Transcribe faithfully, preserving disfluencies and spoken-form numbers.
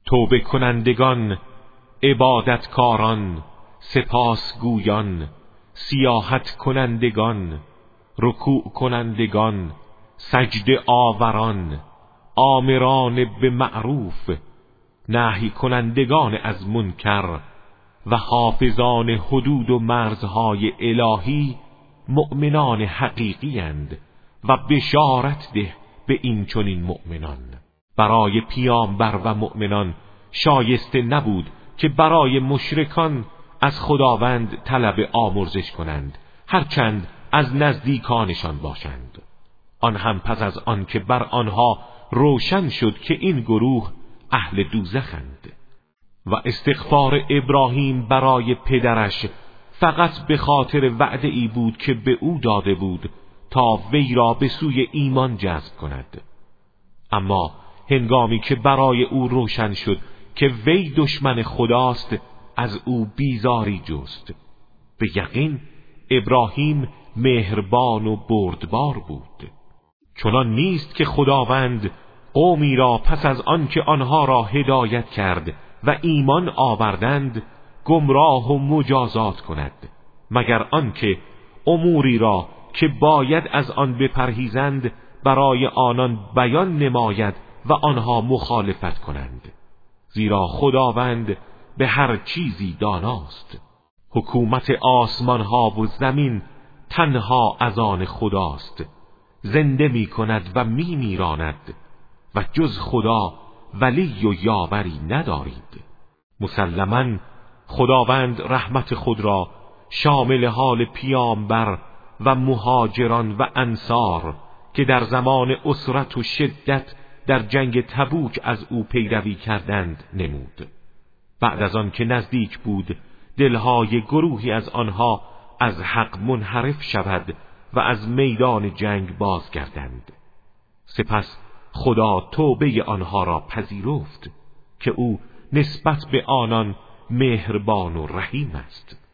توبه کنندگان، عبادتکاران، سپاسگویان، سیاحت کنندگان، رکوع کنندگان، سجده آوران، آمران به معروف، نهی کنندگان از منکر و حافظان حدود و مرزهای الهی مؤمنان حقیقی اند و بشارت ده به این چنین مؤمنان. برای پیامبر و مؤمنان شایسته نبود که برای مشرکان از خداوند طلب آمرزش کنند، هرچند از نزدیکانشان باشند. آن هم پس از آن که بر آنها روشن شد که این گروه اهل دوزخند. و استغفار ابراهیم برای پدرش فقط به خاطر وعده ای بود که به او داده بود تا وی را به سوی ایمان جذب کند. اما هنگامی که برای او روشن شد که وی دشمن خداست، از او بیزاری جست. به یقین ابراهیم مهربان و بردبار بود. چنان نیست که خداوند قومی را پس از آن که آنها را هدایت کرد و ایمان آوردند گمراه و مجازات کند، مگر آنکه اموری را که باید از آن بپرهیزند برای آنان بیان نماید و آنها مخالفت کنند. زیرا خداوند به هر چیزی داناست. حکومت آسمان ها و زمین تنها از آن خداست. زنده می کند و می میراند و جز خدا ولی و یاوری ندارید. مسلماً خداوند رحمت خود را شامل حال پیامبر و مهاجران و انصار که در زمان اسرت و شدت در جنگ تبوک از او پیروی کردند نمود. بعد از آن که نزدیک بود دلهای گروهی از آنها از حق منحرف شود و از میدان جنگ بازگردند، سپس خدا توبه آنها را پذیرفت که او نسبت به آنان مهربان و رحیم است.